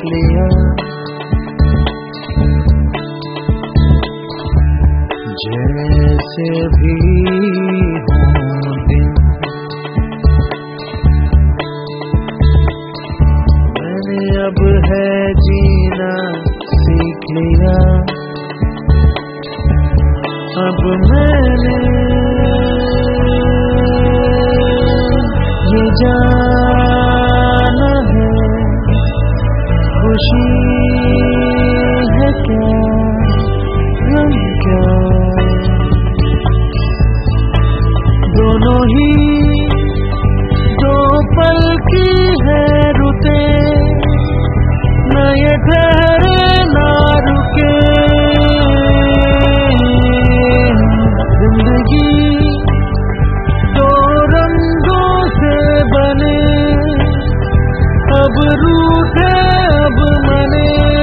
लिया। जैसे भी हों दिन मैंने अब है जीना सीख लिया। अब मैंने ये जाना है खुशी है क्या गम क्या, दोनों ही दो पल की है रुते, न ये ठहरे ना रुके। जिंदगी दो रंगों से बने, अब रूठे अब मने।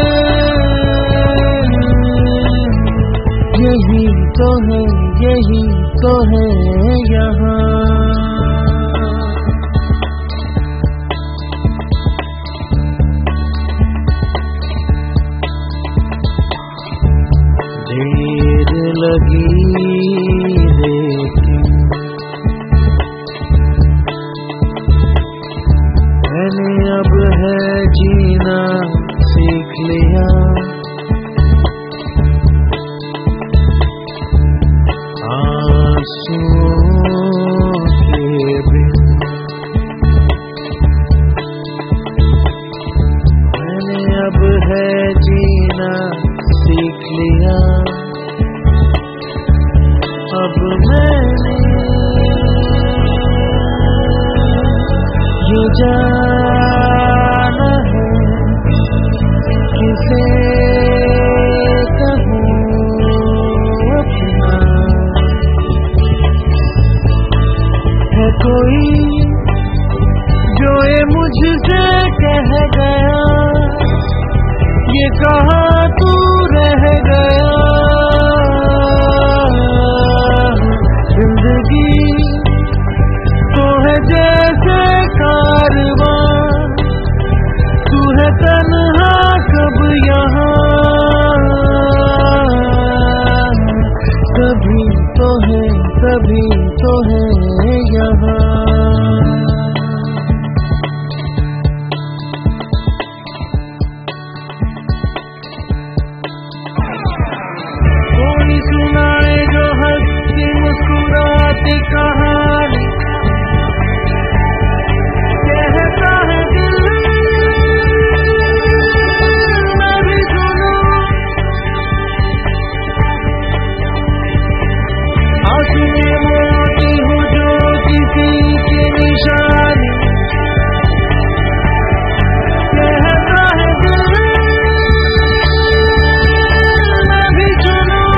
यही तो है, यही तो है यहाँ। देर लगी लेकिन मैंने अब है जीना सीख लिया। आंसुओं के बिन मैंने अब है जीना सीख लिया। अब मैंने ये जाना है किसे कहूँ अपना। है कोई जो ये मुझसे कह गया, ये कहा तू रह गया। जिंदगी तो है जैसे कारवां, तू है तन्हा कब यहाँ। सभी तो है, सभी तो है यहाँ। कोई सुनाए जो हंसती मुस्कुराती कहानी, कहता है दिल मैं भी सुनूं। आंसू में मोती हूँ जो किसी की निशानी, कहता है दिल मैं भी सुनूं।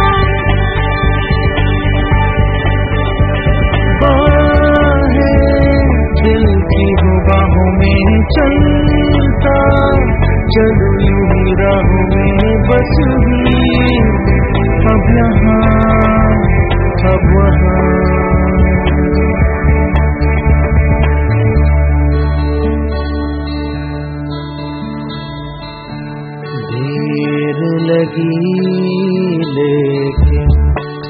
दिल की हो बाहों में चलता चलूं यूं ही राहों में बस हुई। अब यहाँ अब वहाँ देर लगी लेकिन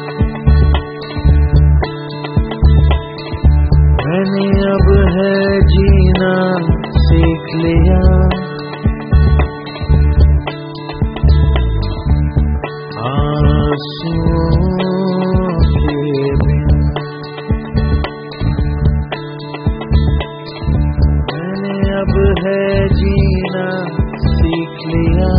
मैंने अब है जीना सीख लिया। आंसुओं के बिन मैंने अब है जीना सीख लिया।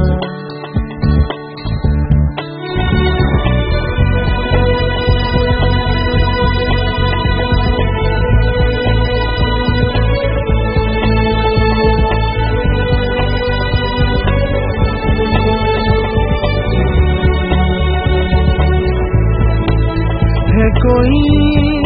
है कोई